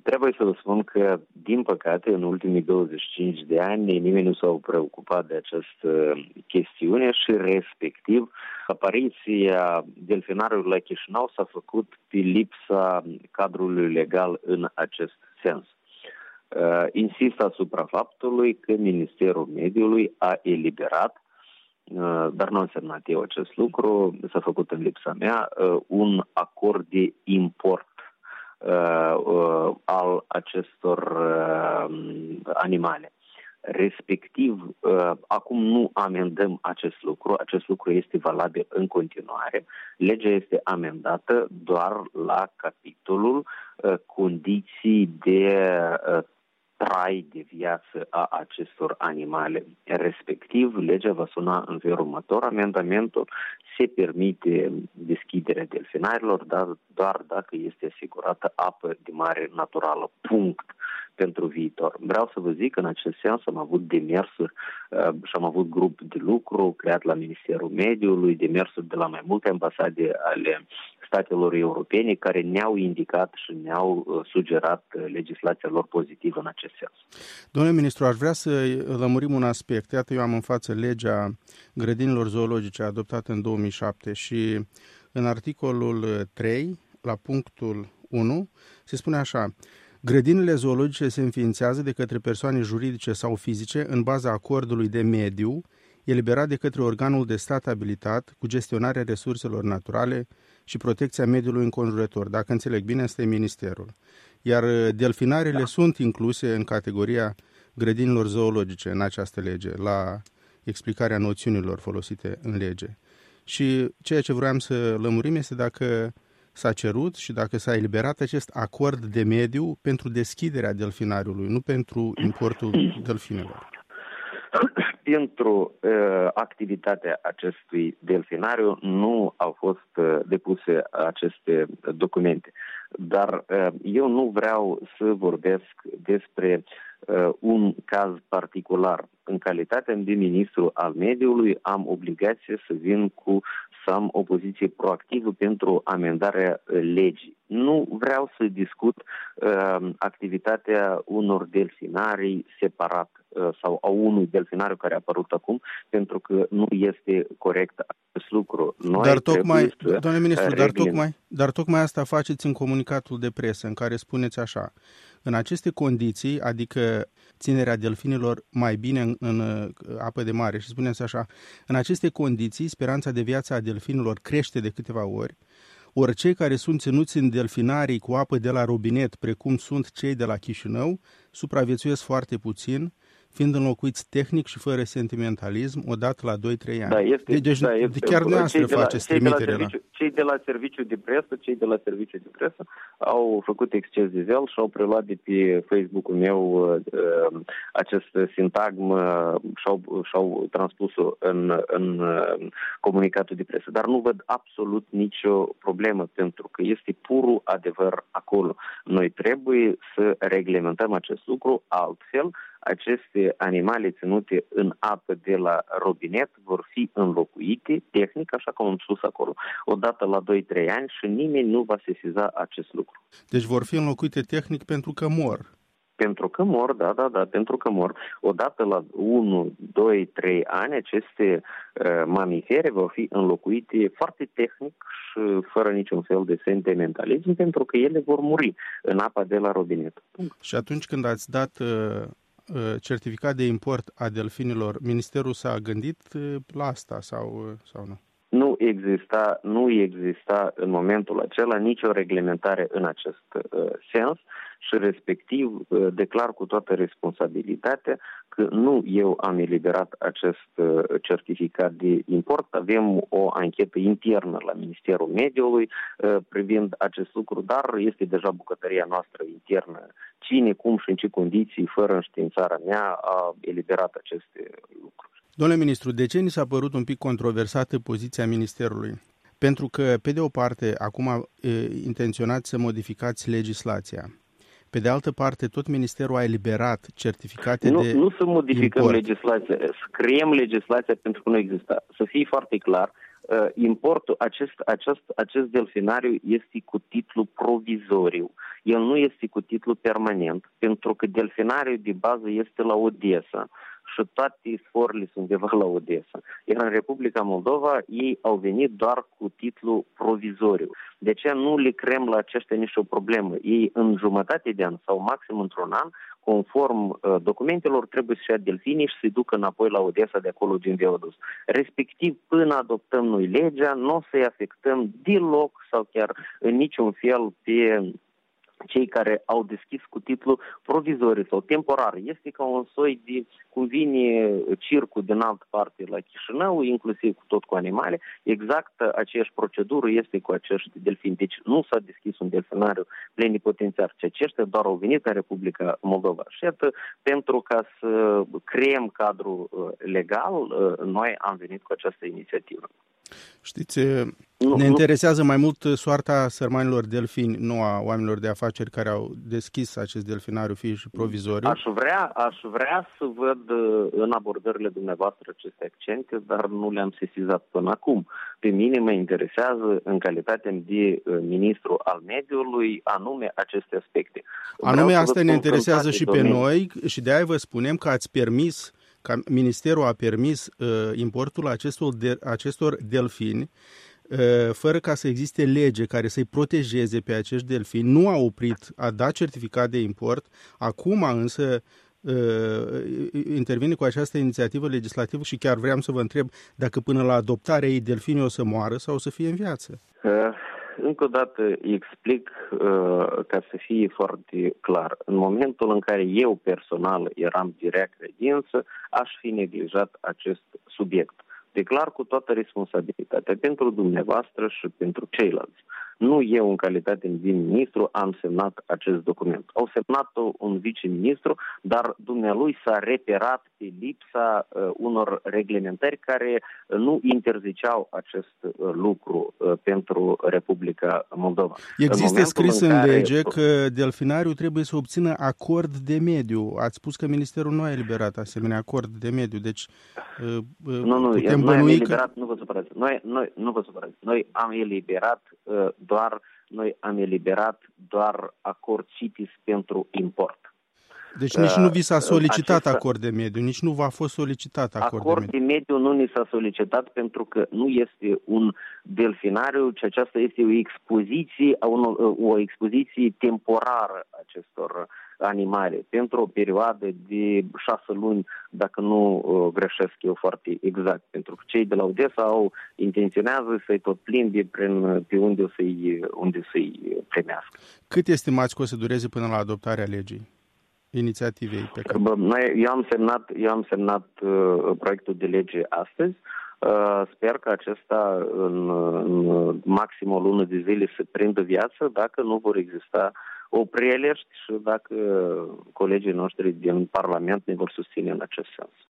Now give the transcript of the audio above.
Trebuie să vă spun că, din păcate, în ultimii 25 de ani, nimeni nu s-a preocupat de această chestiune și, respectiv, apariția delfinariului la Chișinău s-a făcut pe lipsa cadrului legal în acest sens. Insist asupra faptului că Ministerul Mediului a eliberat, dar nu am semnat eu acest lucru, s-a făcut în lipsa mea, un acord de import al acestor animale. Respectiv, acum nu amendăm acest lucru este valabil în continuare. Legea este amendată doar la capitolul condiții de trai, de viață a acestor animale. Respectiv, legea va suna în felul următor. Amendamentul se permite deschiderea delfinarilor, dar doar dacă este asigurată apă de mare naturală. Punct. Pentru viitor. Vreau să vă zic că în acest sens am avut demersuri și am avut grup de lucru creat la Ministerul Mediului, demersuri de la mai multe ambasade ale statelor europene care ne-au indicat și ne-au sugerat legislația lor pozitivă în acest sens. Domnule ministru, aș vrea să lămurim un aspect. Iată, eu am în față legea grădinilor zoologice adoptată în 2007 și în articolul 3, la punctul 1, se spune așa: grădinile zoologice se înființează de către persoane juridice sau fizice în baza acordului de mediu eliberat de către organul de stat abilitat cu gestionarea resurselor naturale și protecția mediului înconjurător. Dacă înțeleg bine, este ministerul. Iar delfinarele sunt incluse în categoria grădinilor zoologice în această lege, la explicarea noțiunilor folosite în lege. Și ceea ce vreau să lămurim este dacă s-a cerut și dacă s-a eliberat acest acord de mediu pentru deschiderea delfinariului, nu pentru importul delfinelor. Pentru activitatea acestui delfinariu nu au fost depuse aceste documente. Dar eu nu vreau să vorbesc despre un caz particular. În calitate de ministru al mediului am obligație să am o poziție proactivă pentru amendarea legii. Nu vreau să discut activitatea unor delfinari separat sau a unui delfinariu care a apărut acum, pentru că nu este corect acest lucru. Dar tocmai, domnule ministru, dar tocmai asta faceți în comunicatul de presă, în care spuneți așa: în aceste condiții, adică ținerea delfinilor mai bine în apă de mare, și spuneți așa: în aceste condiții, speranța de viață a delfinilor crește de câteva ori, ori cei care sunt ținuți în delfinarii cu apă de la robinet, precum sunt cei de la Chișinău, supraviețuiesc foarte puțin, fiind înlocuiți tehnic și fără sentimentalism odată la 2-3 ani. Chiar dumneavoastră faceți trimitere la... Cei de la serviciu de presă au făcut exces de zel și au preluat de pe Facebook-ul meu acest sintagm și-au transpus-o în comunicatul de presă. Dar nu văd absolut nicio problemă, pentru că este purul adevăr acolo. Noi trebuie să reglementăm acest lucru, altfel aceste animale ținute în apă de la robinet vor fi înlocuite tehnic, așa cum am spus acolo, odată la 2-3 ani și nimeni nu va sesiza acest lucru. Deci vor fi înlocuite tehnic pentru că mor. Pentru că mor, da, pentru că mor. Odată la 1, 2, 3 ani aceste mamifere vor fi înlocuite foarte tehnic și fără niciun fel de sentimentalism, pentru că ele vor muri în apa de la robinet. Și atunci când ați dat certificat de import a delfinilor, ministerul s-a gândit la asta sau nu? Nu exista în momentul acela nicio reglementare în acest sens și respectiv declar cu toată responsabilitatea că nu eu am eliberat acest certificat de import. Avem o anchetă internă la Ministerul Mediului privind acest lucru, dar este deja bucătăria noastră internă. Cine, cum și în ce condiții, fără înștiințarea mea, a eliberat aceste lucruri. Domnule ministru, de ce ni s-a părut un pic controversată poziția ministerului? Pentru că, pe de o parte, acum intenționați să modificați legislația. Pe de altă parte, tot ministerul a eliberat certificate de Nu să modificăm import. legislația, să creăm legislația pentru că nu exista. Să fie foarte clar, Importul, acest delfinariu este cu titlu provizoriu. El nu este cu titlu permanent, pentru că delfinariul de bază este la Odessa și toate sforurile sunt undeva la Odessa. Iar în Republica Moldova ei au venit doar cu titlu provizoriu. De ce nu le creăm la aceștia nici o problemă? Ei în jumătate de an sau maxim într-un an, conform documentelor, trebuie să-și ia delfinii și să-i ducă înapoi la Odessa de acolo din unde au dus. Respectiv, până adoptăm noi legea, nu o să-i afectăm deloc sau chiar în niciun fel pe cei care au deschis cu titlu provizoriu sau temporar. Este ca un soi de, cum vine circul din altă parte la Chișinău, inclusiv cu animale, exact aceeași procedură este cu acești delfini. Deci nu s-a deschis un delfinariu plenipotențiar, ci aceștia doar au venit în Republica Moldova. Și iată, pentru ca să creăm cadrul legal, noi am venit cu această inițiativă. Știți, ne interesează mai mult soarta sărmanilor delfini, nu a oamenilor de afaceri care au deschis acest delfinariu, fie și provizoriu. Aș vrea să văd în abordările dumneavoastră aceste accente, dar nu le-am sesizat până acum. Pe mine mă interesează, în calitate de ministru al mediului, anume aceste aspecte. Anume asta ne interesează și pe noi și de aia vă spunem că ați permis, că Ministerul a permis importul acestor delfini fără ca să existe lege care să-i protejeze pe acești delfini. Nu a oprit, a dat certificat de import. Acum însă intervine cu această inițiativă legislativă și chiar vreau să vă întreb dacă până la adoptarea ei delfinii o să moară sau o să fie în viață. Încă o dată explic ca să fie foarte clar. În momentul în care eu personal eram de rea credință, aș fi neglijat acest subiect. Declar cu toată responsabilitatea pentru dumneavoastră și pentru ceilalți. Nu eu, în calitate de ministru, am semnat acest document. Au semnat-o un viceministru, dar dumnealui s-a reperat pe lipsa unor reglementări care nu interziceau acest lucru pentru Republica Moldova. Există scris în lege că delfinariul trebuie să obțină acord de mediu. Ați spus că Ministerul nu a eliberat asemenea acord de mediu, deci putem bănui că... Nu vă supărați. Nu vă supărați. Noi am eliberat doar acord CITES pentru import. Deci nici nu vi s-a solicitat acord de mediu, nici nu v-a fost solicitat acord de mediu. Nu ni s-a solicitat pentru că nu este un delfinariu, ci aceasta este o expoziție temporară acestor animale pentru o perioadă de 6 luni, dacă nu greșesc eu foarte exact, pentru că cei de la Odessa intenționează să-i tot plimbi pe unde să-i primească. Cât estimați că o să dureze până la adoptarea legii? Inițiativei pe care... Eu am semnat proiectul de lege astăzi. Sper că acesta în maxim o lună de zile să prindă viață, dacă nu vor exista opreliști și dacă colegii noștri din Parlament ne vor susține în acest sens.